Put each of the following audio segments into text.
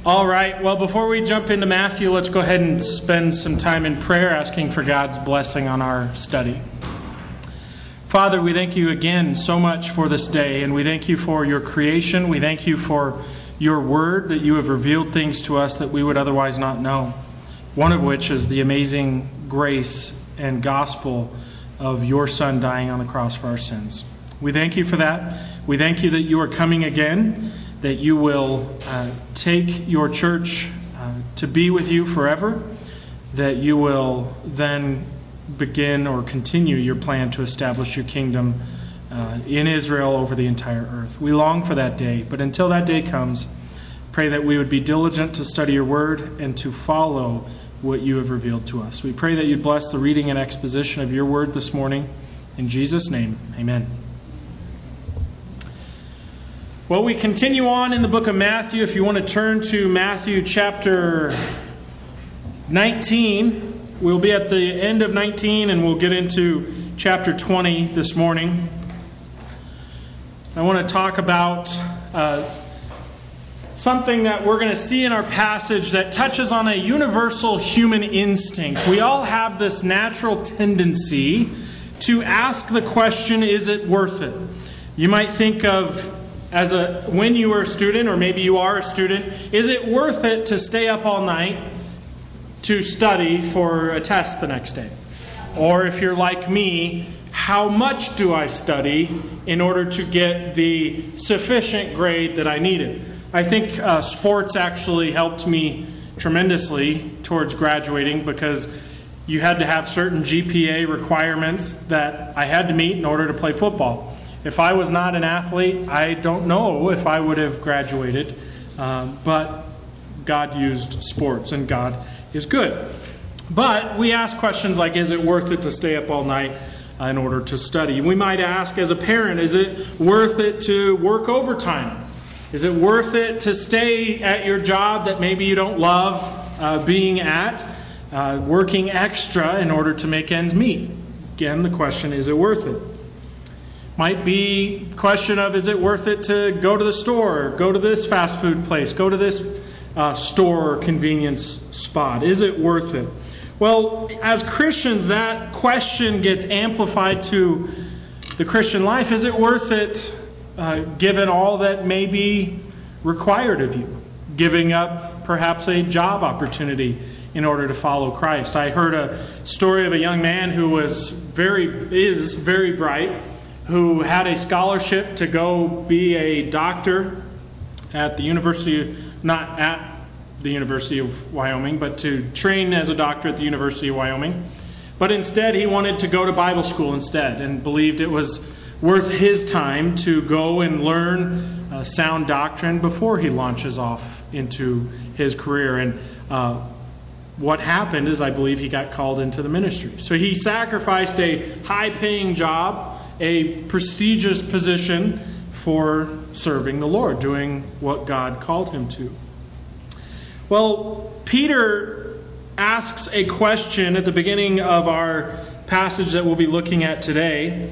All right, well, before we jump into Matthew, let's go ahead and spend some time in prayer asking for God's blessing on our study. Father, we thank you again so much for this day, and we thank you for your creation. We thank you for your word, that you have revealed things to us that we would otherwise not know, one of which is the amazing grace and gospel of your Son dying on the cross for our sins. We thank you for that. We thank you that you are coming again, that you will take your church to be with you forever, that you will then begin or continue your plan to establish your kingdom in Israel over the entire earth. We long for that day, but until that day comes, pray that we would be diligent to study your word and to follow what you have revealed to us. We pray that you'd bless the reading and exposition of your word this morning. In Jesus' name, amen. Well, we continue on in the book of Matthew. If you want to turn to Matthew chapter 19, we'll be at the end of 19 and we'll get into chapter 20 this morning. I want to talk about something that we're going to see in our passage that touches on a universal human instinct. We all have this natural tendency to ask the question, is it worth it? You might think of when you were a student, or maybe you are a student, is it worth it to stay up all night to study for a test the next day? Or if you're like me, how much do I study in order to get the sufficient grade that I needed? I think sports actually helped me tremendously towards graduating because you had to have certain GPA requirements that I had to meet in order to play football. If I was not an athlete, I don't know if I would have graduated, but God used sports and God is good. But we ask questions like, is it worth it to stay up all night in order to study? We might ask as a parent, is it worth it to work overtime? Is it worth it to stay at your job that maybe you don't love being at, working extra in order to make ends meet? Again, the question, is it worth it? Might be a question of, is it worth it to go to the store, go to this fast food place, go to this store or convenience spot? Is it worth it? Well, as Christians, that question gets amplified to the Christian life. Is it worth it, given all that may be required of you? Giving up perhaps a job opportunity in order to follow Christ. I heard a story of a young man who is very bright, who had a scholarship to go be a doctor at the University, not at the University of Wyoming, but to train as a doctor at the University of Wyoming. But instead, he wanted to go to Bible school instead and believed it was worth his time to go and learn sound doctrine before he launches off into his career. And what happened is, I believe, he got called into the ministry. So he sacrificed a high-paying job, a prestigious position for serving the Lord, doing what God called him to. Well, Peter asks a question at the beginning of our passage that we'll be looking at today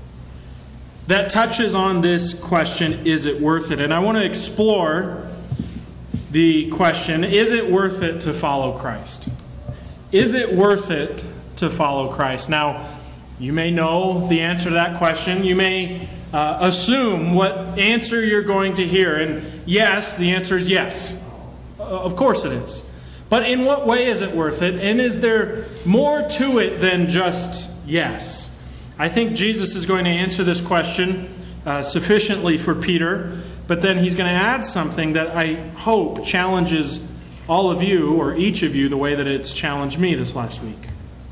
that touches on this question, is it worth it? And I want to explore the question, is it worth it to follow Christ? Is it worth it to follow Christ? Now, you may know the answer to that question. You may assume what answer you're going to hear. And yes, the answer is yes. Of course it is. But in what way is it worth it? And is there more to it than just yes? I think Jesus is going to answer this question sufficiently for Peter. But then he's going to add something that I hope challenges all of you, or each of you, the way that it's challenged me this last week.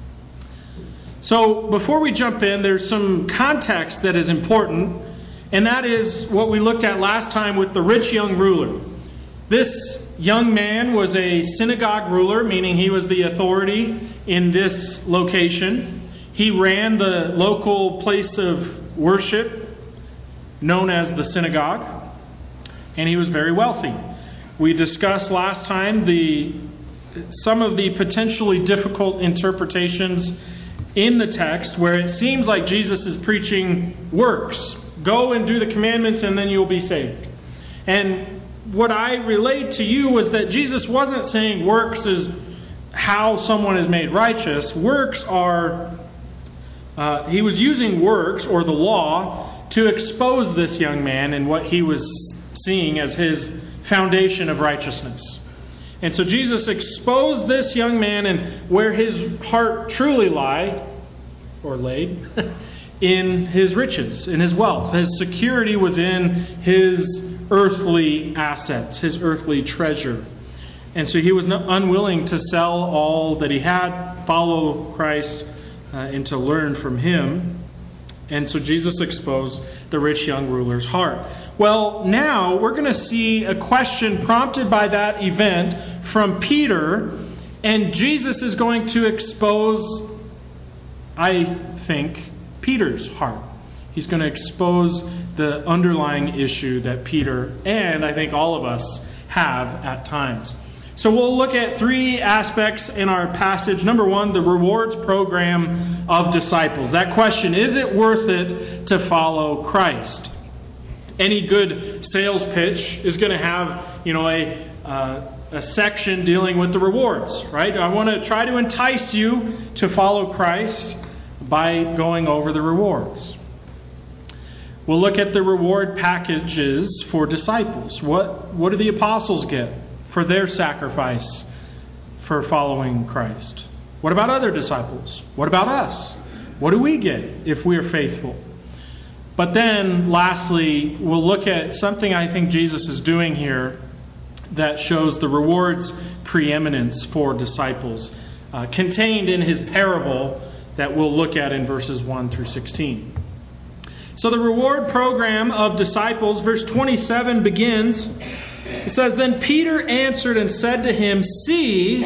So before we jump in, there's some context that is important, and that is what we looked at last time with the rich young ruler. This young man was a synagogue ruler, meaning he was the authority in this location. He ran the local place of worship known as the synagogue, and he was very wealthy. We discussed last time some of the potentially difficult interpretations in the text where it seems like Jesus is preaching works. Go and do the commandments and then you'll be saved. And what I relayed to you was that Jesus wasn't saying works is how someone is made righteous. Works are, he was using works or the law to expose this young man and what he was seeing as his foundation of righteousness. And so Jesus exposed this young man and where his heart truly laid, in his riches, in his wealth. His security was in his earthly assets, his earthly treasure. And so he was unwilling to sell all that he had, follow Christ, and to learn from him. And so Jesus exposed the rich young ruler's heart. Well, now we're going to see a question prompted by that event from Peter, and Jesus is going to expose, I think, Peter's heart. He's going to expose the underlying issue that Peter and I think all of us have at times. So we'll look at three aspects in our passage. Number one, the rewards program of disciples. That question, is it worth it to follow Christ? Any good sales pitch is going to have, a section dealing with the rewards, right? I want to try to entice you to follow Christ by going over the rewards. We'll look at the reward packages for disciples. What do the apostles get for their sacrifice for following Christ? What about other disciples? What about us? What do we get if we are faithful? But then, lastly, we'll look at something I think Jesus is doing here that shows the rewards preeminence for disciples, contained in his parable that we'll look at in verses 1 through 16. So the reward program of disciples, verse 27 begins. It says, "Then Peter answered and said to him, 'See,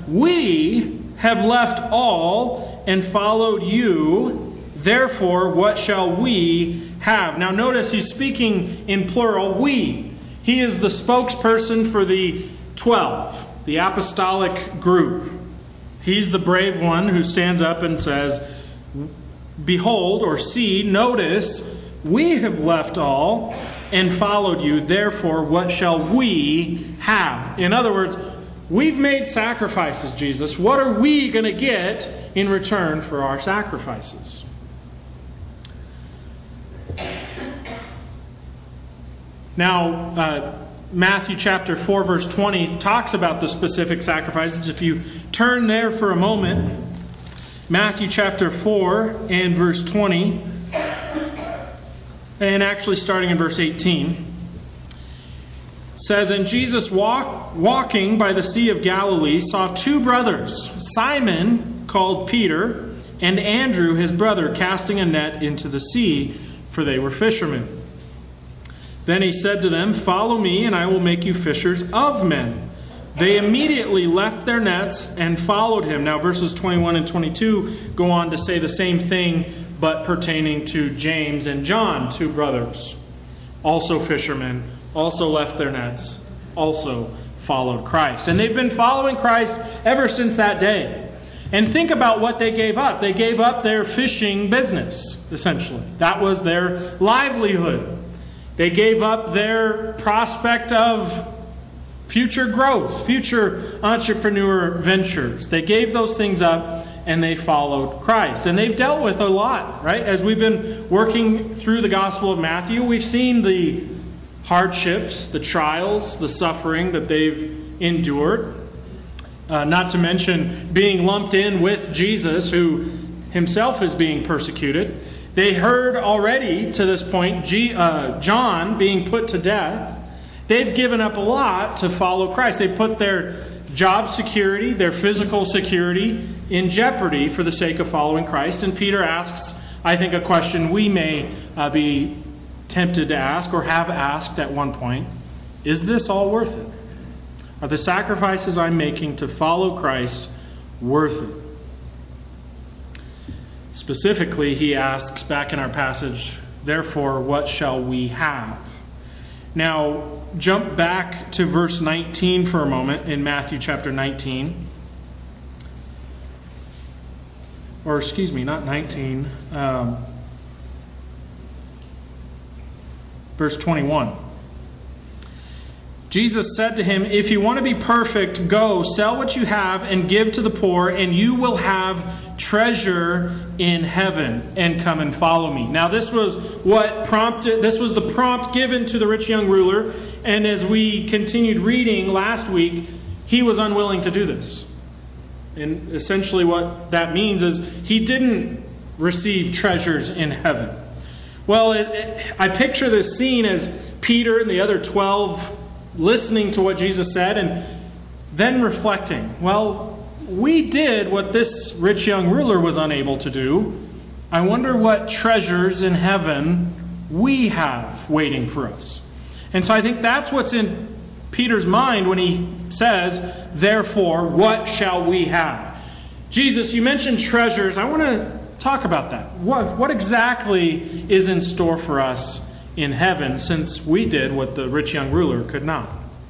we have left all and followed you. Therefore, what shall we have?'" Now notice he's speaking in plural, we. He is the spokesperson for the 12, the apostolic group. He's the brave one who stands up and says, "Behold," or see, notice, "we have left all and followed you. Therefore, what shall we have?" In other words, we've made sacrifices, Jesus. What are we going to get in return for our sacrifices? Now, Matthew chapter 4, verse 20 talks about the specific sacrifices. If you turn there for a moment, Matthew chapter 4 and verse 20, and actually starting in verse 18, says, "And Jesus walking by the Sea of Galilee saw two brothers, Simon called Peter, and Andrew his brother, casting a net into the sea, for they were fishermen. Then he said to them, 'Follow me, and I will make you fishers of men.' They immediately left their nets and followed him." Now verses 21 and 22 go on to say the same thing, but pertaining to James and John, two brothers, also fishermen, also left their nets, also followed Christ. And they've been following Christ ever since that day. And think about what they gave up. They gave up their fishing business, essentially. That was their livelihood. They gave up their prospect of future growth, future entrepreneur ventures. They gave those things up and they followed Christ. And they've dealt with a lot, right? As we've been working through the Gospel of Matthew, we've seen the hardships, the trials, the suffering that they've endured. Not to mention being lumped in with Jesus, who himself is being persecuted. They heard already to this point John being put to death. They've given up a lot to follow Christ. They put their job security, their physical security in jeopardy for the sake of following Christ. And Peter asks, I think, a question we may be tempted to ask or have asked at one point. Is this all worth it? Are the sacrifices I'm making to follow Christ worth it? Specifically, he asks back in our passage, therefore, what shall we have? Now, jump back to verse 19 for a moment in Matthew chapter 19. Or, excuse me, not 19. Verse 21. Jesus said to him, "If you want to be perfect, go, sell what you have and give to the poor, and you will have treasure in heaven, and come and follow me." Now this was the prompt given to the rich young ruler, and as we continued reading last week, he was unwilling to do this. And essentially what that means is he didn't receive treasures in heaven. Well, I picture this scene as Peter and the other 12 listening to what Jesus said and then reflecting, well, we did what this rich young ruler was unable to do. I wonder what treasures in heaven we have waiting for us. And so I think that's what's in Peter's mind when he says, "Therefore, what shall we have?" Jesus, you mentioned treasures. I want to talk about that. What exactly is in store for us in heaven, since we did what the rich young ruler could not?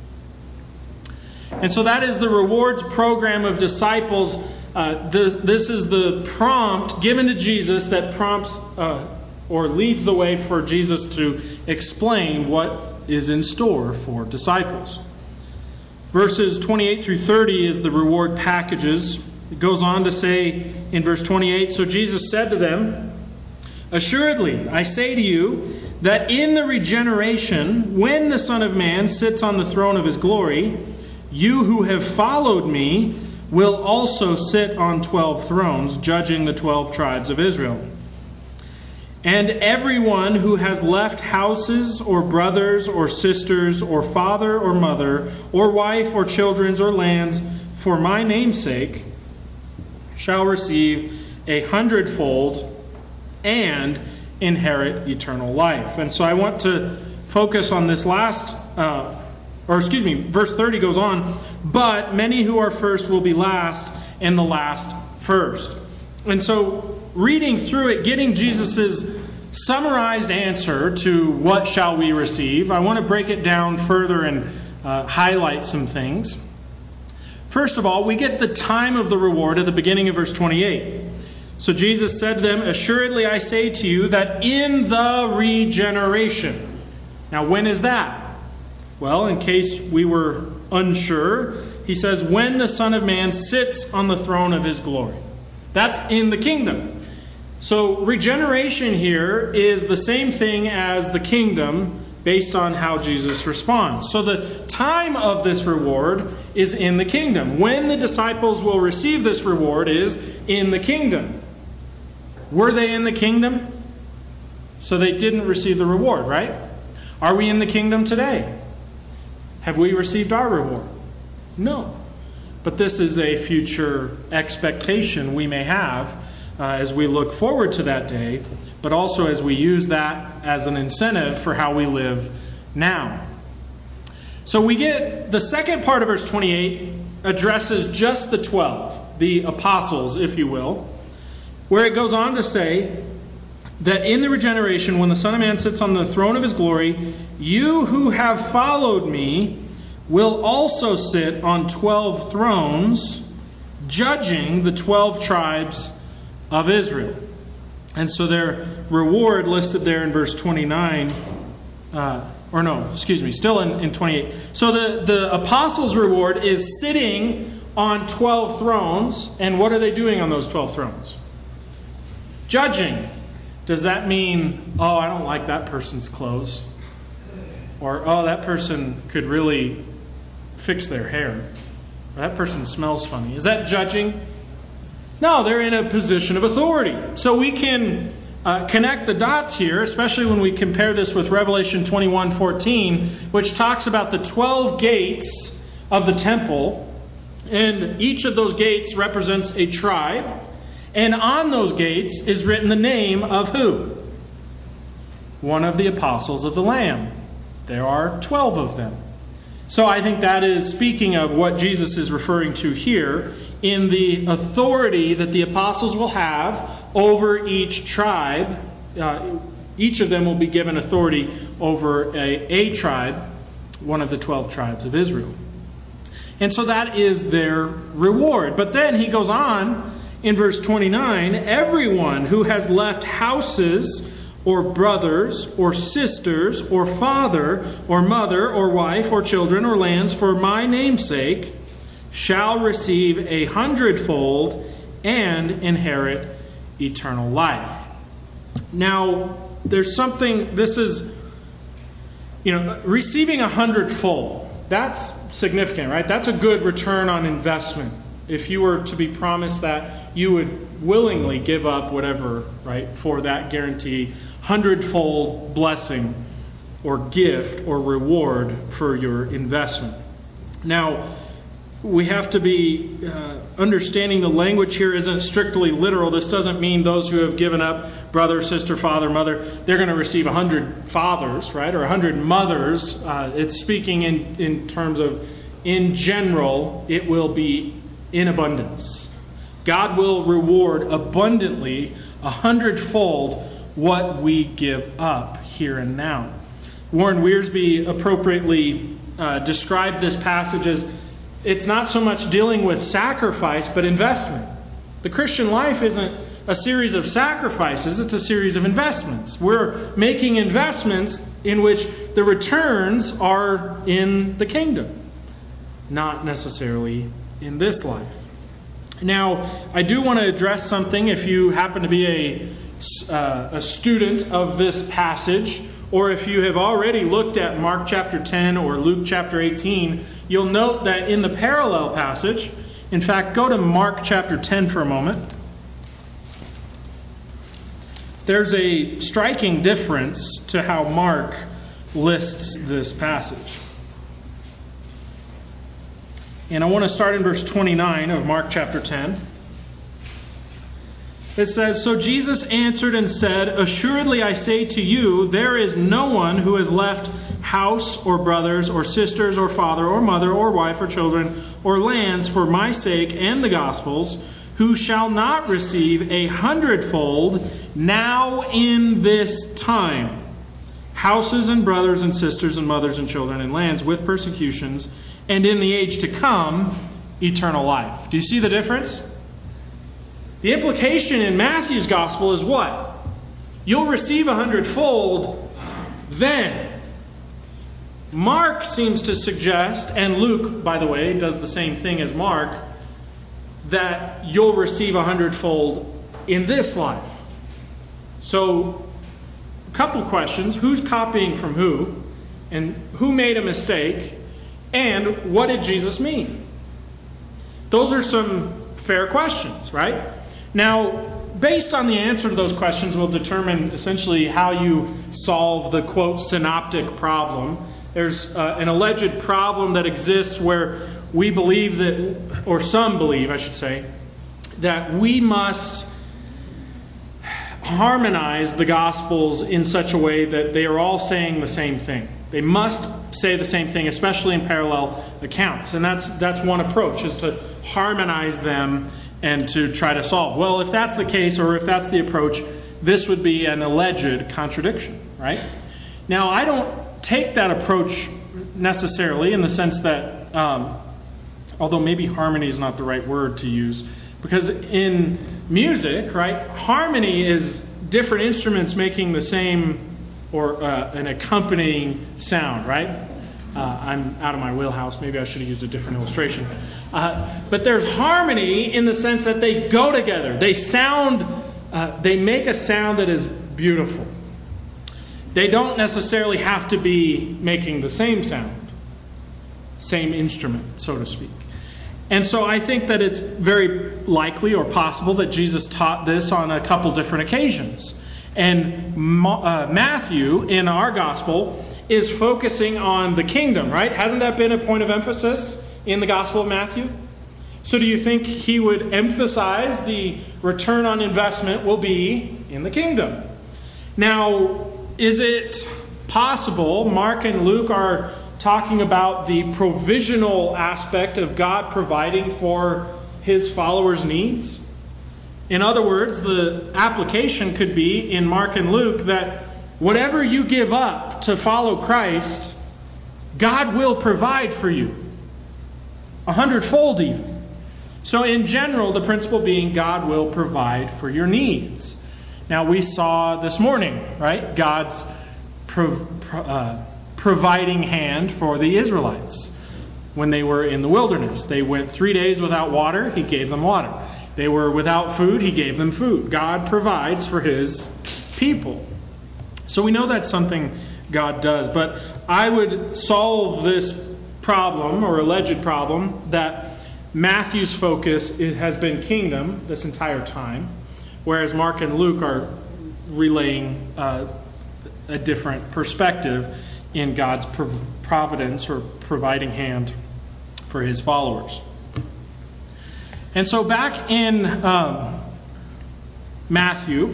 And so that is the rewards program of disciples. This is the prompt given to Jesus that prompts or leads the way for Jesus to explain what is in store for disciples. Verses 28 through 30 is the reward packages. It goes on to say in verse 28, "So Jesus said to them, 'Assuredly, I say to you, that in the regeneration, when the Son of Man sits on the throne of his glory, you who have followed me will also sit on 12 thrones, judging the 12 tribes of Israel. And everyone who has left houses or brothers or sisters or father or mother or wife or children or lands for my name's sake shall receive 100-fold and inherit eternal life.'" And so I want to focus on this verse 30 goes on, "But many who are first will be last, and the last first." And so reading through it, getting Jesus' summarized answer to what shall we receive, I want to break it down further and highlight some things. First of all, we get the time of the reward at the beginning of verse 28. "So Jesus said to them, 'Assuredly I say to you that in the regeneration.'" Now when is that? Well, in case we were unsure, he says, "When the Son of Man sits on the throne of his glory." That's in the kingdom. So regeneration here is the same thing as the kingdom based on how Jesus responds. So the time of this reward is in the kingdom. When the disciples will receive this reward is in the kingdom. Were they in the kingdom? So they didn't receive the reward, right? Are we in the kingdom today? Have we received our reward? No. But this is a future expectation we may have as we look forward to that day, but also as we use that as an incentive for how we live now. So we get the second part of verse 28 addresses just the 12, the apostles, if you will, where it goes on to say that in the regeneration, when the Son of Man sits on the throne of his glory, you who have followed me will also sit on 12 thrones, judging the 12 tribes of Israel. And so their reward listed there in verse 29, still in 28. So the apostles' reward is sitting on 12 thrones, and what are they doing on those 12 thrones? Judging. Does that mean, oh, I don't like that person's clothes? Or, oh, that person could really fix their hair? Or that person smells funny? Is that judging? No, they're in a position of authority. So we can connect the dots here, especially when we compare this with Revelation 21:14, which talks about the 12 gates of the temple. And each of those gates represents a tribe. And on those gates is written the name of who? One of the apostles of the Lamb. There are 12 of them. So I think that is speaking of what Jesus is referring to here in the authority that the apostles will have over each tribe. Each of them will be given authority over a tribe, one of the 12 tribes of Israel. And so that is their reward. But then he goes on in verse 29, everyone who has left houses or brothers, or sisters, or father, or mother, or wife, or children, or lands, for my name's sake, shall receive 100-fold and inherit eternal life. Now, there's something, this is, receiving 100-fold. That's significant, right? That's a good return on investment. If you were to be promised that, you would willingly give up whatever, right, for that guarantee, 100-fold blessing or gift or reward for your investment. Now, we have to be understanding the language here isn't strictly literal. This doesn't mean those who have given up brother, sister, father, mother, they're going to receive 100 fathers, right, or 100 mothers. It's speaking in terms of, in general, it will be in abundance. God will reward abundantly 100-fold what we give up here and now. Warren Wiersbe appropriately described this passage as it's not so much dealing with sacrifice, but investment. The Christian life isn't a series of sacrifices, it's a series of investments. We're making investments in which the returns are in the kingdom, not necessarily in this life. Now, I do want to address something if you happen to be a student of this passage, or if you have already looked at Mark chapter 10 or Luke chapter 18, you'll note that in the parallel passage, in fact, go to Mark chapter 10 for a moment. There's a striking difference to how Mark lists this passage. And I want to start in verse 29 of Mark chapter 10. It says, "So Jesus answered and said, 'Assuredly I say to you, there is no one who has left house or brothers or sisters or father or mother or wife or children or lands for my sake and the gospel's, who shall not receive 100-fold now in this time, houses and brothers and sisters and mothers and children and lands with persecutions, and in the age to come, eternal life.'" Do you see the difference? The implication in Matthew's gospel is what? You'll receive 100-fold then. Mark seems to suggest, and Luke, by the way, does the same thing as Mark, that you'll receive 100-fold in this life. So, a couple questions. Who's copying from who? And who made a mistake? And what did Jesus mean? Those are some fair questions, right? Now, based on the answer to those questions, we'll determine essentially how you solve the, quote, synoptic problem. There's an alleged problem that exists where we believe that, or some believe, I should say, that we must harmonize the Gospels in such a way that they are all saying the same thing. They must say the same thing, especially in parallel accounts. And that's one approach, is to harmonize them and to try to solve. Well, if that's the case, or if that's the approach, this would be an alleged contradiction, right? Now, I don't take that approach necessarily in the sense that, although maybe harmony is not the right word to use, because in music, right, harmony is different instruments making the same or an accompanying sound, right? I'm out of my wheelhouse. Maybe I should have used a different illustration. But there's harmony in the sense that they go together. They make a sound that is beautiful. They don't necessarily have to be making the same sound, same instrument, so to speak. And so I think that it's very likely or possible that Jesus taught this on a couple different occasions. And Matthew, in our gospel, is focusing on the kingdom, right? Hasn't that been a point of emphasis in the Gospel of Matthew? So do you think he would emphasize the return on investment will be in the kingdom? Now, is it possible Mark and Luke are talking about the provisional aspect of God providing for his followers' needs? In other words, the application could be in Mark and Luke that whatever you give up to follow Christ, God will provide for you. 100-fold even. So in general, the principle being God will provide for your needs. Now we saw this morning, right, God's providing hand for the Israelites when they were in the wilderness. They went 3 days without water, He gave them water. They were without food, He gave them food. God provides for His people. So we know that's something God does. But I would solve this problem, or alleged problem, that Matthew's focus has been kingdom this entire time, whereas Mark and Luke are relaying a different perspective in God's providence or providing hand for His followers. And so back in Matthew,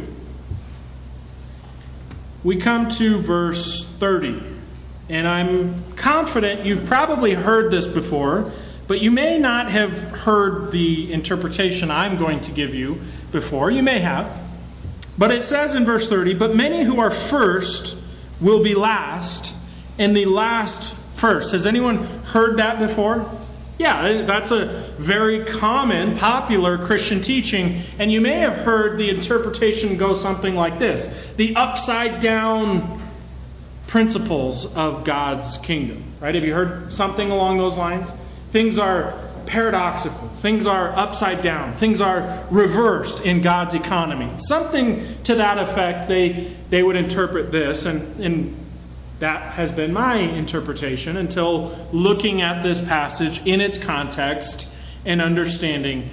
we come to verse 30. And I'm confident you've probably heard this before, but you may not have heard the interpretation I'm going to give you before. You may have. But it says in verse 30, "But many who are first will be last, and the last first." Has anyone heard that before? Yeah, that's a very common, popular Christian teaching. And you may have heard the interpretation go something like this: the upside down principles of God's kingdom. Right? Have you heard something along those lines? Things are paradoxical. Things are upside down. Things are reversed in God's economy. Something to that effect, they would interpret this, and that has been my interpretation until looking at this passage in its context and understanding,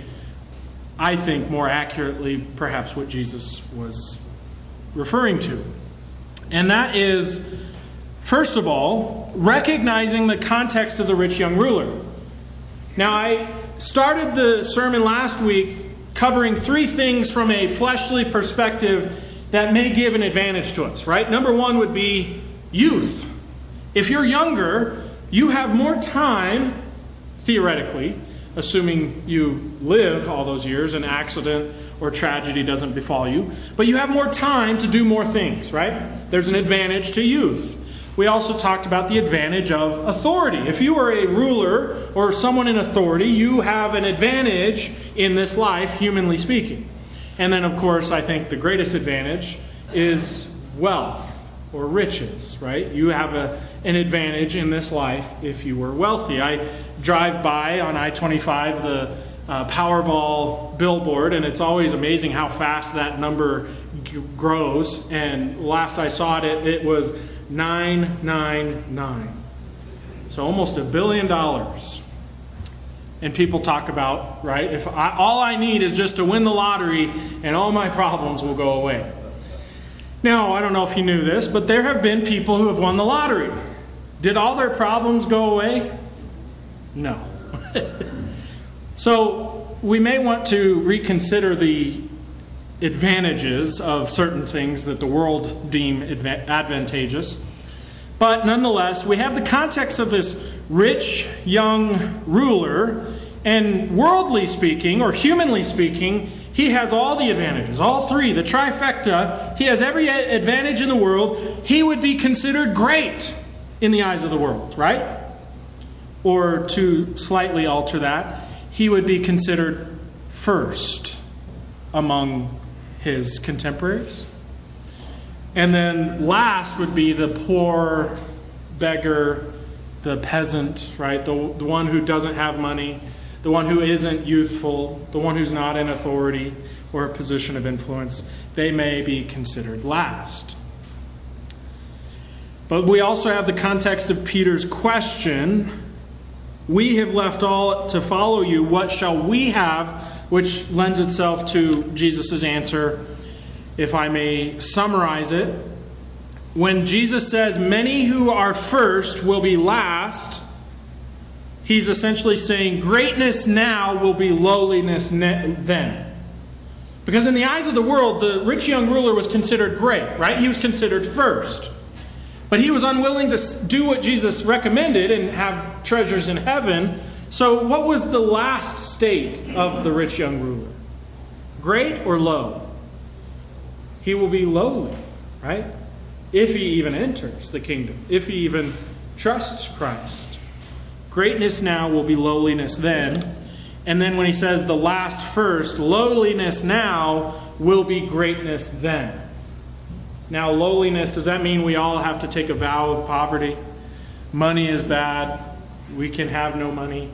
I think, more accurately, perhaps what Jesus was referring to. And that is, first of all, recognizing the context of the rich young ruler. Now, I started the sermon last week covering 3 things from a fleshly perspective that may give an advantage to us, right? Number 1 would be youth. If you're younger, you have more time, theoretically, assuming you live all those years, an accident or tragedy doesn't befall you, but you have more time to do more things, right? There's an advantage to youth. We also talked about the advantage of authority. If you are a ruler or someone in authority, you have an advantage in this life, humanly speaking. And then, of course, I think the greatest advantage is wealth or riches, right? You have an advantage in this life if you were wealthy. I drive by on I-25 the Powerball billboard, and it's always amazing how fast that number grows. And last I saw it, it was 999. So almost $1 billion. And people talk about, right, all I need is just to win the lottery and all my problems will go away. Now, I don't know if you knew this, but there have been people who have won the lottery. Did all their problems go away? No. So we may want to reconsider the advantages of certain things that the world deem advantageous. But nonetheless, we have the context of this rich young ruler, and worldly speaking, or humanly speaking, he has all the advantages, all 3, the trifecta. He has every advantage in the world. He would be considered great in the eyes of the world, right? Or to slightly alter that, he would be considered first among his contemporaries. And then last would be the poor beggar, the peasant, right? The one who doesn't have money, the one who isn't youthful, the one who's not in authority or a position of influence. They may be considered last. But we also have the context of Peter's question. We have left all to follow you. What shall we have? Which lends itself to Jesus' answer, if I may summarize it. When Jesus says, many who are first will be last, he's essentially saying greatness now will be lowliness then. Because in the eyes of the world, the rich young ruler was considered great, right? He was considered first. But he was unwilling to do what Jesus recommended and have treasures in heaven. So what was the last state of the rich young ruler? Great or low? He will be lowly, right? If he even enters the kingdom, if he even trusts Christ. Greatness now will be lowliness then. And then when he says the last first, lowliness now will be greatness then. Now, lowliness, does that mean we all have to take a vow of poverty? Money is bad. We can have no money.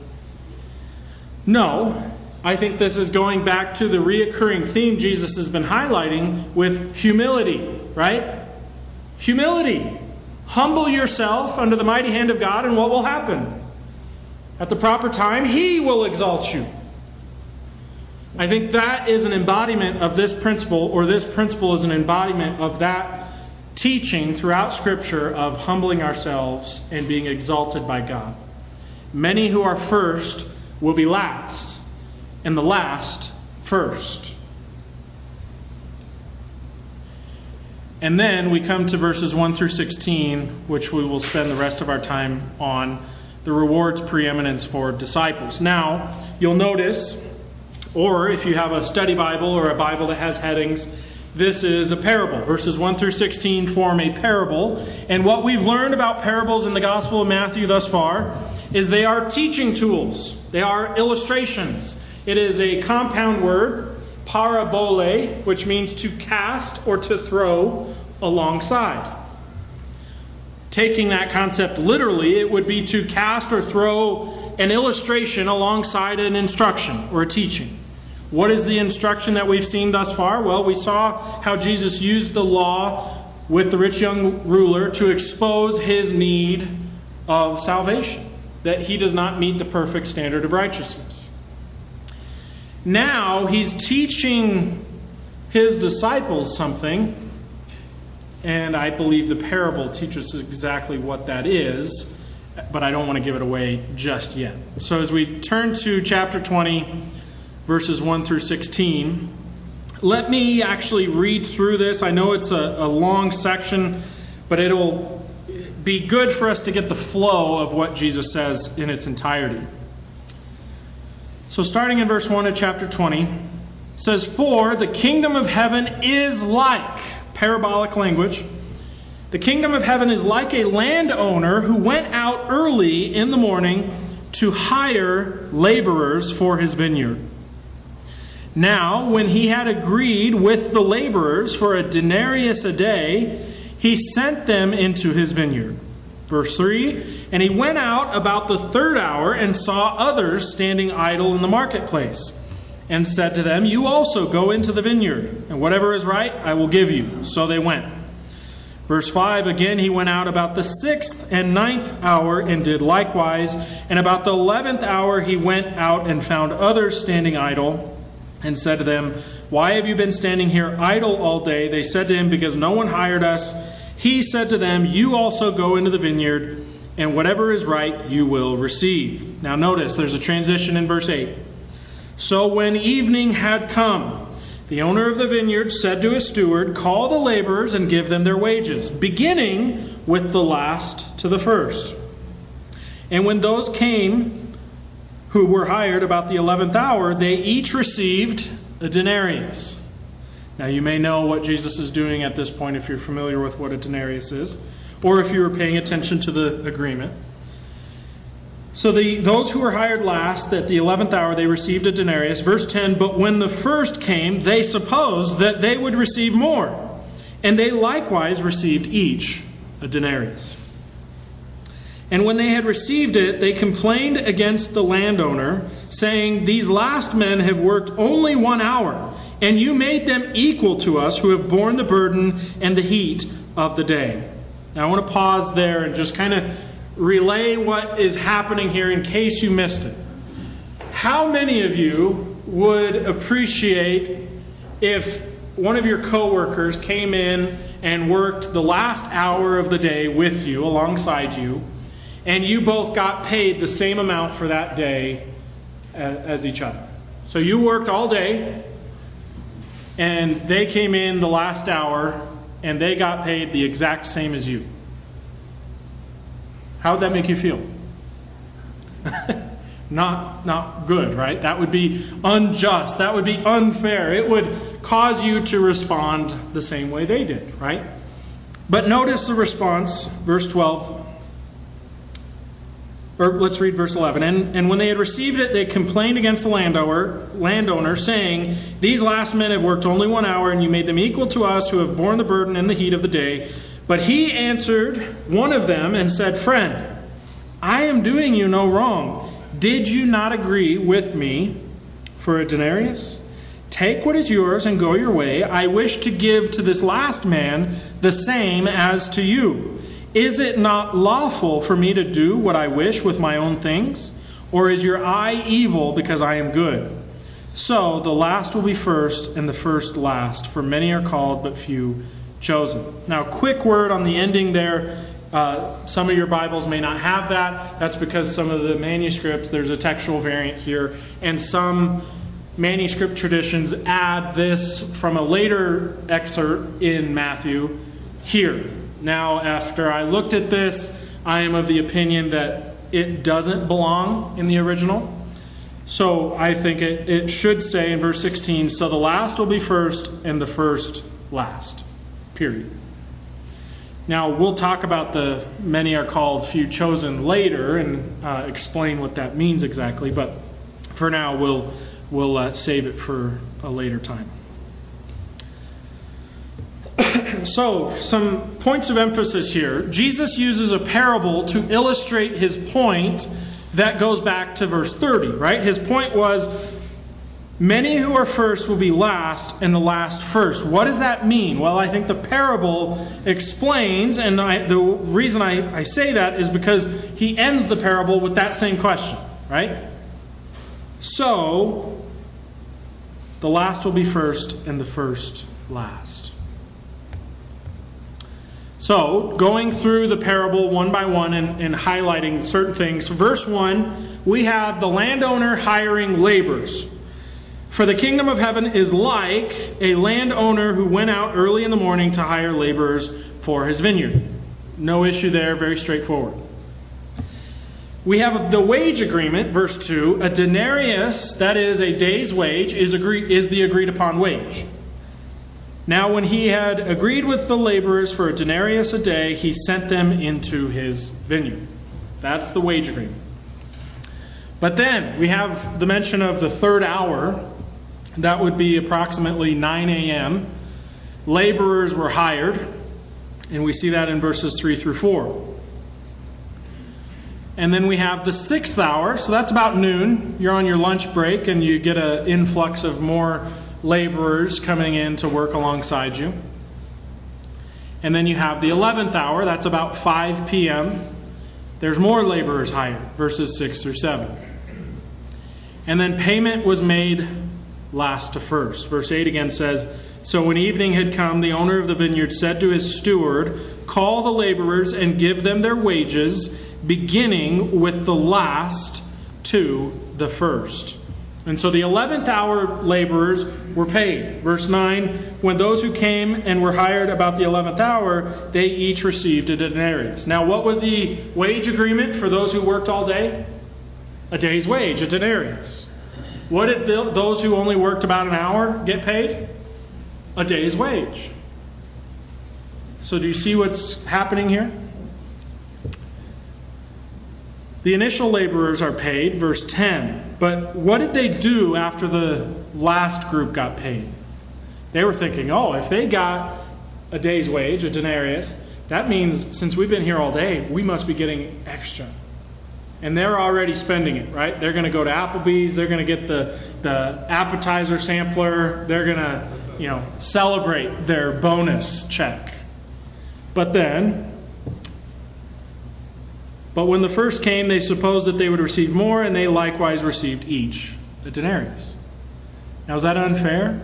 No. I think this is going back to the reoccurring theme Jesus has been highlighting with humility, right? Humility. Humble yourself under the mighty hand of God, and what will happen? At the proper time, He will exalt you. I think that is an embodiment of this principle, or this principle is an embodiment of that teaching throughout Scripture of humbling ourselves and being exalted by God. Many who are first will be last, and the last first. And then we come to verses 1 through 16, which we will spend the rest of our time on, the rewards preeminence for disciples. Now, you'll notice, or if you have a study Bible or a Bible that has headings, this is a parable. Verses 1 through 16 form a parable. And what we've learned about parables in the Gospel of Matthew thus far is they are teaching tools. They are illustrations. It is a compound word, parabole, which means to cast or to throw alongside. Taking that concept literally, it would be to cast or throw an illustration alongside an instruction or a teaching. What is the instruction that we've seen thus far? Well, we saw how Jesus used the law with the rich young ruler to expose his need of salvation, that he does not meet the perfect standard of righteousness. Now he's teaching his disciples something, and I believe the parable teaches exactly what that is, but I don't want to give it away just yet. So as we turn to chapter 20, verses 1 through 16, let me actually read through this. I know it's a long section, but it'll be good for us to get the flow of what Jesus says in its entirety. So starting in verse 1 of chapter 20, it says, "For the kingdom of heaven is like," parabolic language, "the kingdom of heaven is like a landowner who went out early in the morning to hire laborers for his vineyard. Now, when he had agreed with the laborers for a denarius a day, he sent them into his vineyard." Verse 3, "And he went out about the third hour and saw others standing idle in the marketplace, and said to them, 'You also go into the vineyard, and whatever is right I will give you.' So they went." Verse 5, "Again he went out about the 6th and 9th hour and did likewise. And about the 11th hour he went out and found others standing idle, and said to them, 'Why have you been standing here idle all day?' They said to him, 'Because no one hired us.' He said to them, 'You also go into the vineyard, and whatever is right you will receive.'" Now notice, there's a transition in verse 8. "So when evening had come, the owner of the vineyard said to his steward, 'Call the laborers and give them their wages, beginning with the last to the first.' And when those came who were hired about the 11th hour, they each received a denarius." Now you may know what Jesus is doing at this point if you're familiar with what a denarius is, or if you were paying attention to the agreement. So those who were hired last at the 11th hour, they received a denarius. Verse 10, "But when the first came, they supposed that they would receive more, and they likewise received each a denarius. And when they had received it, they complained against the landowner, saying, 'These last men have worked only 1 hour, and you made them equal to us who have borne the burden and the heat of the day.'" Now I want to pause there and just kind of relay what is happening here in case you missed it. How many of you would appreciate if one of your coworkers came in and worked the last hour of the day with you, alongside you, and you both got paid the same amount for that day as each other? So you worked all day, and they came in the last hour, and they got paid the exact same as you. How would that make you feel? Not good, right? That would be unjust. That would be unfair. It would cause you to respond the same way they did, right? But notice the response, verse 12. or let's read verse 11. And when they had received it, they complained against the landowner, saying, "These last men have worked only 1 hour, and you made them equal to us who have borne the burden and the heat of the day." But he answered one of them and said, "Friend, I am doing you no wrong. Did you not agree with me for a denarius? Take what is yours and go your way. I wish to give to this last man the same as to you. Is it not lawful for me to do what I wish with my own things? Or is your eye evil because I am good?" So the last will be first and the first last, for many are called but few chosen. Now, quick word on the ending there. Some of your Bibles may not have that. That's because some of the manuscripts, there's a textual variant here, and some manuscript traditions add this from a later excerpt in Matthew here. Now, after I looked at this, I am of the opinion that it doesn't belong in the original. So I think it should say in verse 16, "So the last will be first and the first last." Period. Now, we'll talk about the many are called, few chosen later and explain what that means exactly. But for now, we'll save it for a later time. So, some points of emphasis here. Jesus uses a parable to illustrate his point that goes back to verse 30, right? His point was, many who are first will be last, and the last first. What does that mean? Well, I think the parable explains, and the reason I say that is because he ends the parable with that same question, right? So, the last will be first, and the first last. So, going through the parable one by one and highlighting certain things. Verse 1, we have the landowner hiring laborers. "For the kingdom of heaven is like a landowner who went out early in the morning to hire laborers for his vineyard." No issue there, very straightforward. We have the wage agreement, verse 2. A denarius, that is a day's wage, is the agreed upon wage. Now when he had agreed with the laborers for a denarius a day, he sent them into his vineyard. That's the wage agreement. But then we have the mention of the third hour. That would be approximately 9 a.m. Laborers were hired, and we see that in verses 3 through 4. And then we have the 6th hour, so that's about noon. You're on your lunch break, and you get an influx of more laborers coming in to work alongside you. And then you have the 11th hour, that's about 5 p.m. There's more laborers hired, verses 6 through 7. And then payment was made last to first. Verse 8 again says, "So when evening had come, the owner of the vineyard said to his steward, 'Call the laborers and give them their wages, beginning with the last to the first.'" And so the 11th hour laborers were paid. Verse 9, "When those who came and were hired about the 11th hour, they each received a denarius." Now, what was the wage agreement for those who worked all day? A day's wage, a denarius. What did those who only worked about an hour get paid? A day's wage. So do you see what's happening here? The initial laborers are paid, verse 10. But what did they do after the last group got paid? They were thinking, if they got a day's wage, a denarius, that means since we've been here all day, we must be getting extra. And they're already spending it, right? They're going to go to Applebee's. They're going to get the appetizer sampler. They're going to, celebrate their bonus check. But when the first came, they supposed that they would receive more, and they likewise received each a denarius. Now, is that unfair?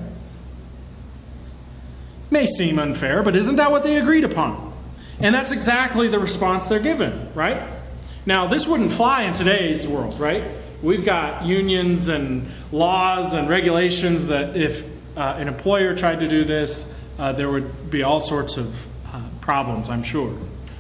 May seem unfair, but isn't that what they agreed upon? And that's exactly the response they're given, right? Now, this wouldn't fly in today's world, right? We've got unions and laws and regulations that if an employer tried to do this, there would be all sorts of problems, I'm sure.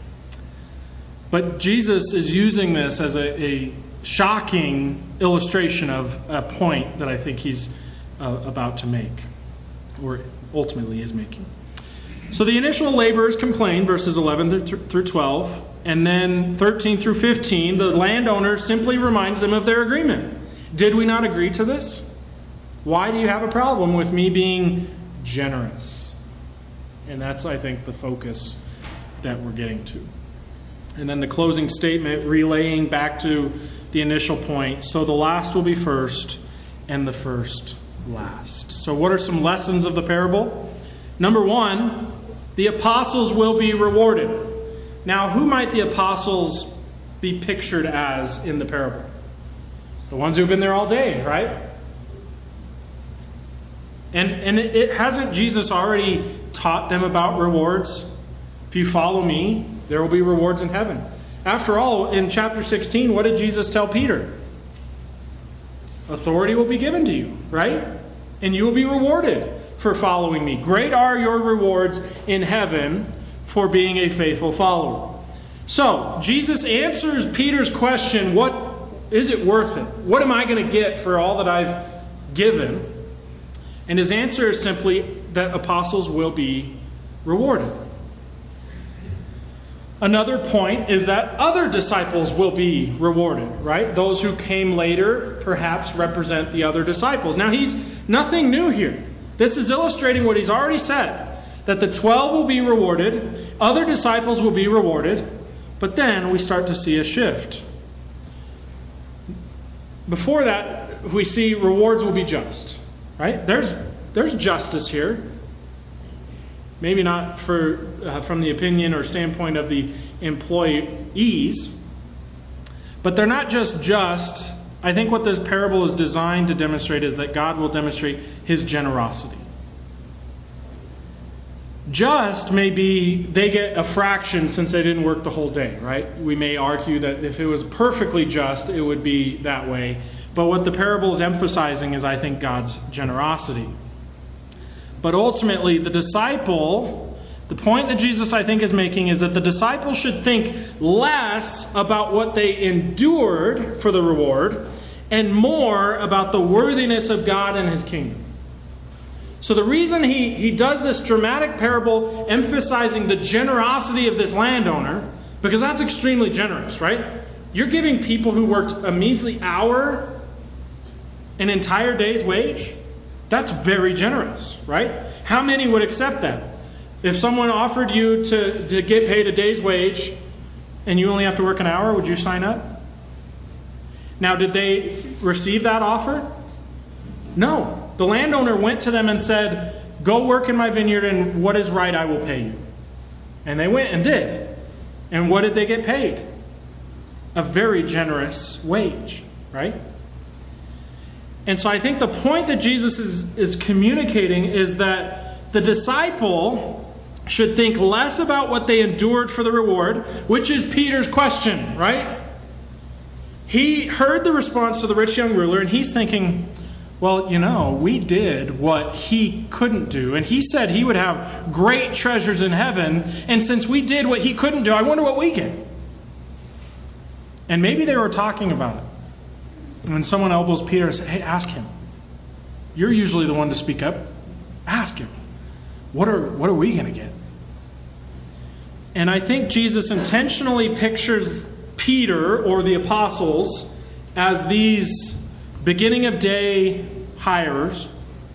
But Jesus is using this as a shocking illustration of a point that I think he's about to make, or ultimately is making. So the initial laborers complained, verses 11 through 12, And then 13 through 15, the landowner simply reminds them of their agreement. Did we not agree to this? Why do you have a problem with me being generous? And that's, I think, the focus that we're getting to. And then the closing statement relaying back to the initial point. So the last will be first, and the first last. So what are some lessons of the parable? Number one, the apostles will be rewarded. Now, who might the apostles be pictured as in the parable? The ones who've been there all day, right? And it hasn't Jesus already taught them about rewards? If you follow me, there will be rewards in heaven. After all, in chapter 16, what did Jesus tell Peter? Authority will be given to you, right? And you will be rewarded for following me. Great are your rewards in heaven for being a faithful follower. So, Jesus answers Peter's question, what is it worth it? What am I going to get for all that I've given? And his answer is simply that apostles will be rewarded. Another point is that other disciples will be rewarded, right? Those who came later perhaps represent the other disciples. Now, he's nothing new here. This is illustrating what he's already said, that the 12 will be rewarded, other disciples will be rewarded, but then we start to see a shift. Before that, we see rewards will be just, right? There's justice here. Maybe not from the opinion or standpoint of the employees, but they're not just. I think what this parable is designed to demonstrate is that God will demonstrate his generosity. Just may be they get a fraction since they didn't work the whole day, right? We may argue that if it was perfectly just, it would be that way. But what the parable is emphasizing is, I think, God's generosity. But ultimately, the point that Jesus, I think, is making is that the disciples should think less about what they endured for the reward and more about the worthiness of God and his kingdom. So the reason he does this dramatic parable emphasizing the generosity of this landowner, because that's extremely generous, right? You're giving people who worked a measly hour an entire day's wage. That's very generous, right? How many would accept that? If someone offered you to get paid a day's wage and you only have to work an hour, would you sign up? Now, did they receive that offer? No. The landowner went to them and said, go work in my vineyard and what is right I will pay you. And they went and did. And what did they get paid? A very generous wage, right? And so I think the point that Jesus is communicating is that the disciple should think less about what they endured for the reward, which is Peter's question, right? He heard the response to the rich young ruler, and he's thinking, well, we did what he couldn't do. And he said he would have great treasures in heaven. And since we did what he couldn't do, I wonder what we get. And maybe they were talking about it. And when someone elbows Peter and says, hey, ask him. You're usually the one to speak up. Ask him. What are we going to get? And I think Jesus intentionally pictures Peter or the apostles as these beginning of day hirers.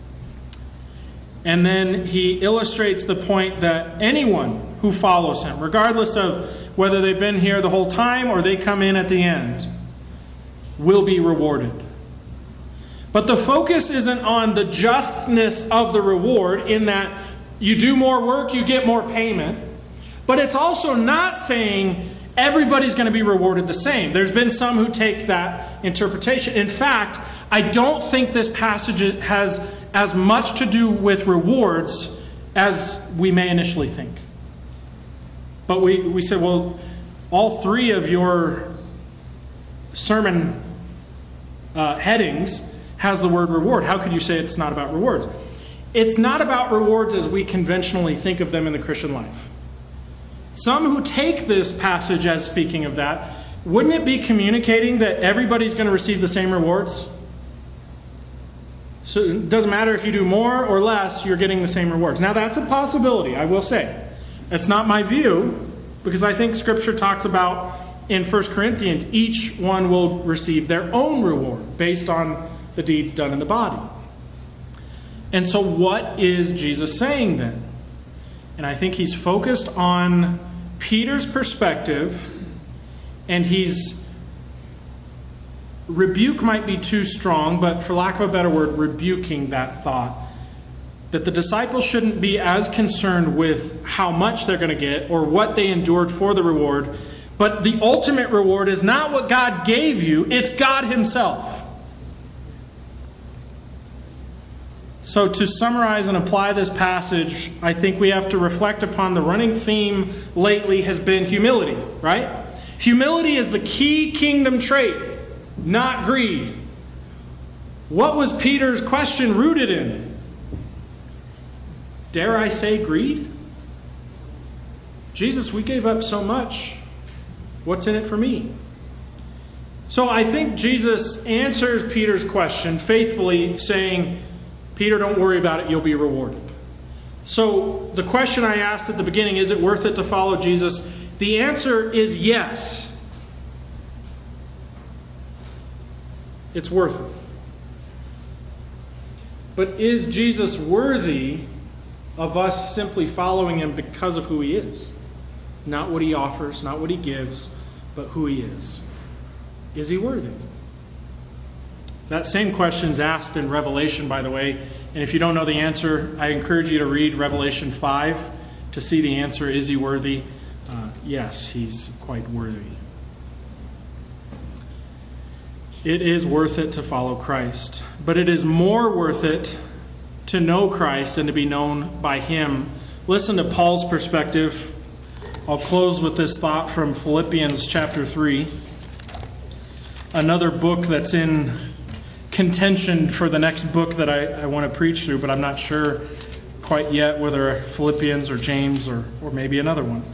And then he illustrates the point that anyone who follows him, regardless of whether they've been here the whole time or they come in at the end, will be rewarded. But the focus isn't on the justness of the reward in that you do more work, you get more payment. But it's also not saying everybody's going to be rewarded the same. There's been some who take that interpretation. In fact, I don't think this passage has as much to do with rewards as we may initially think. But we said, well, all three of your sermon headings has the word reward. How could you say it's not about rewards? It's not about rewards as we conventionally think of them in the Christian life. Some who take this passage as speaking of that, wouldn't it be communicating that everybody's going to receive the same rewards? So it doesn't matter if you do more or less, you're getting the same rewards. Now that's a possibility, I will say. It's not my view, Because I think Scripture talks about in 1 Corinthians, each one will receive their own reward based on the deeds done in the body. And so what is Jesus saying then? And I think he's focused on Peter's perspective, and rebuke might be too strong, but for lack of a better word, rebuking that thought. That the disciples shouldn't be as concerned with how much they're going to get or what they endured for the reward, but the ultimate reward is not what God gave you, it's God Himself. So to summarize and apply this passage, I think we have to reflect upon the running theme lately has been humility, right? Humility is the key kingdom trait, not greed. What was Peter's question rooted in? Dare I say greed? Jesus, we gave up so much. What's in it for me? So I think Jesus answers Peter's question faithfully, saying, Peter, don't worry about it, you'll be rewarded. So the question I asked at the beginning, is it worth it to follow Jesus? The answer is yes. It's worth it. But is Jesus worthy of us simply following Him because of who He is? Not what He offers, not what He gives, but who He is. Is He worthy? That same question is asked in Revelation, by the way. And if you don't know the answer, I encourage you to read Revelation 5 to see the answer. Is He worthy? Yes, He's quite worthy. It is worth it to follow Christ. But it is more worth it to know Christ and to be known by Him. Listen to Paul's perspective. I'll close with this thought from Philippians chapter 3. Another book that's in contention for the next book that I want to preach through, but I'm not sure quite yet whether Philippians or James or maybe another one.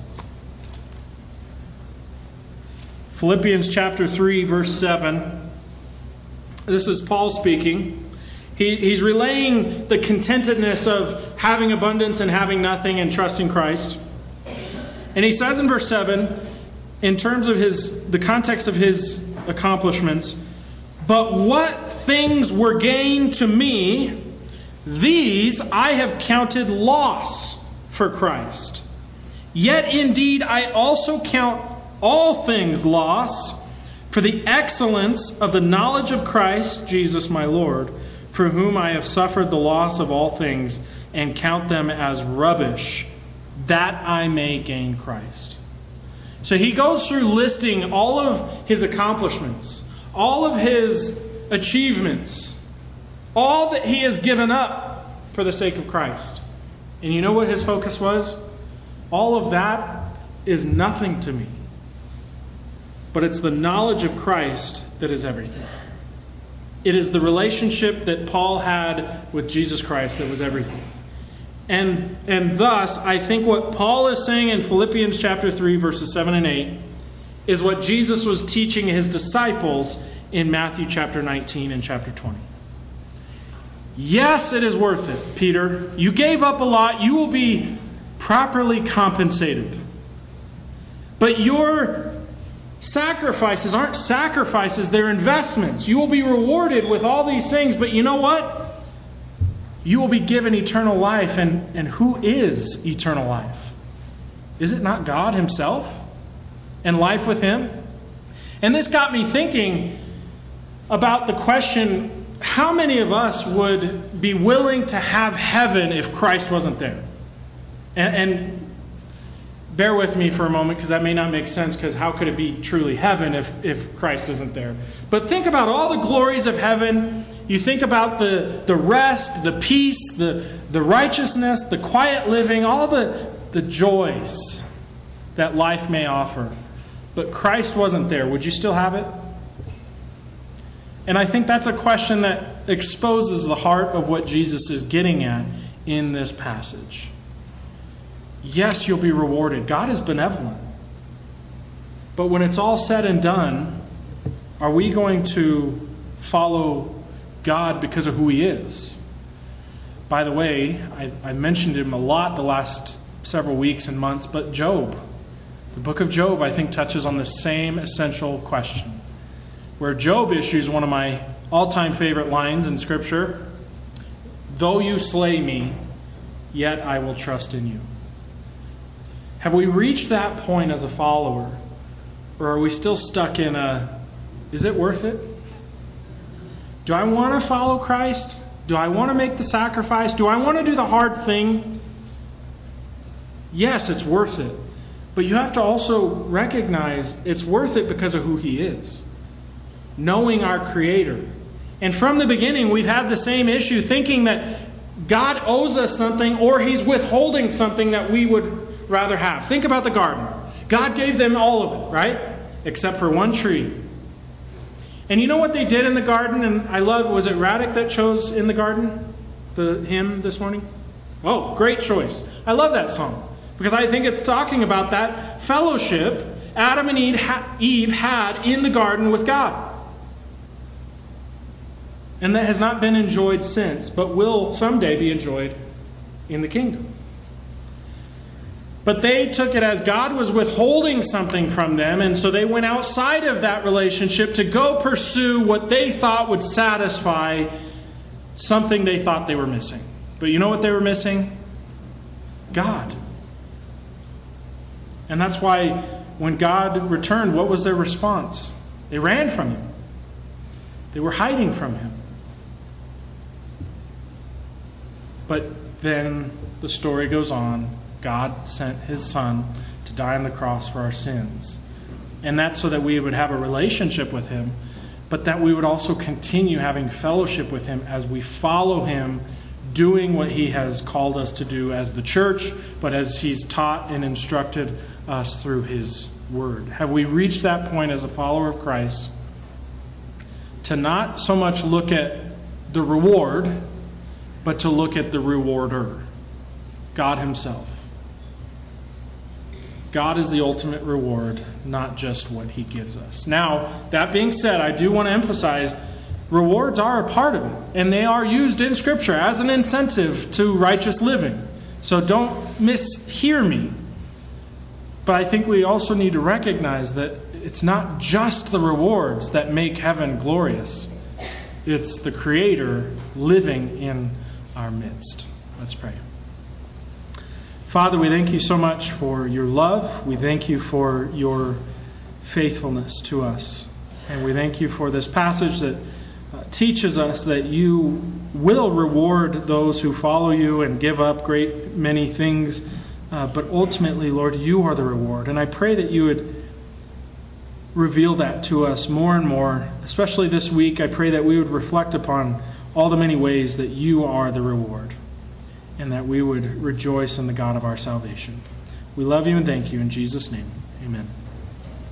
Philippians chapter 3, verse 7. This is Paul speaking. He's relaying the contentedness of having abundance and having nothing and trusting Christ. And he says in verse 7, in terms of the context of his accomplishments, but what things were gained to me, these I have counted loss for Christ. Yet indeed I also count all things loss for the excellence of the knowledge of Christ Jesus my Lord, for whom I have suffered the loss of all things, and count them as rubbish, that I may gain Christ. So he goes through listing all of his accomplishments, all of his achievements, all that he has given up for the sake of Christ. And you know what his focus was? All of that is nothing to me. But it's the knowledge of Christ that is everything. It is the relationship that Paul had with Jesus Christ that was everything. And thus, I think what Paul is saying in Philippians chapter 3, verses 7 and 8, is what Jesus was teaching his disciples in Matthew chapter 19 and chapter 20. Yes, it is worth it, Peter. You gave up a lot. You will be properly compensated. But your sacrifices aren't sacrifices, they're investments. You will be rewarded with all these things, but you know what? You will be given eternal life. And who is eternal life? Is it not God Himself? And life with Him? And this got me thinking about the question, how many of us would be willing to have heaven if Christ wasn't there? And bear with me for a moment, because that may not make sense, because how could it be truly heaven if Christ isn't there? But think about all the glories of heaven. You think about the rest, the peace, the righteousness, the quiet living, all the joys that life may offer. But Christ wasn't there. Would you still have it? And I think that's a question that exposes the heart of what Jesus is getting at in this passage. Yes, you'll be rewarded. God is benevolent. But when it's all said and done, are we going to follow God because of who He is? By the way, I mentioned him a lot the last several weeks and months, but Job, The book of Job, I think, touches on the same essential question, where Job issues one of my all-time favorite lines in Scripture: "Though you slay me, yet I will trust in you." Have we reached that point as a follower? Or are we still stuck in is it worth it? Do I want to follow Christ? Do I want to make the sacrifice? Do I want to do the hard thing? Yes, it's worth it. But you have to also recognize it's worth it because of who He is. Knowing our Creator. And from the beginning, we've had the same issue, thinking that God owes us something or He's withholding something that we would rather have. Think about the garden. God gave them all of it, right? Except for one tree. And you know what they did in the garden? And I love, was it Raddick that chose In the Garden? The hymn this morning? Oh, great choice. I love that song. Because I think it's talking about that fellowship Adam and Eve had in the garden with God. And that has not been enjoyed since, but will someday be enjoyed in the kingdom. But they took it as God was withholding something from them, and so they went outside of that relationship to go pursue what they thought would satisfy something they thought they were missing. But you know what they were missing? God. And that's why when God returned, what was their response? They ran from Him. They were hiding from Him. But then the story goes on. God sent His Son to die on the cross for our sins. And that's so that we would have a relationship with Him, but that we would also continue having fellowship with Him as we follow Him, doing what He has called us to do as the church, but as He's taught and instructed us through His Word. Have we reached that point as a follower of Christ to not so much look at the reward, but to look at the rewarder, God Himself? God is the ultimate reward, not just what He gives us. Now, that being said, I do want to emphasize rewards are a part of it, and they are used in Scripture as an incentive to righteous living. So don't mishear me. But I think we also need to recognize that it's not just the rewards that make heaven glorious. It's the Creator living in our midst. Let's pray. Father, we thank You so much for Your love. We thank You for Your faithfulness to us. And we thank You for this passage that teaches us that You will reward those who follow You and give up great many things. But ultimately, Lord, You are the reward. And I pray that You would reveal that to us more and more. Especially this week, I pray that we would reflect upon all the many ways that You are the reward, and that we would rejoice in the God of our salvation. We love You and thank You in Jesus' name. Amen.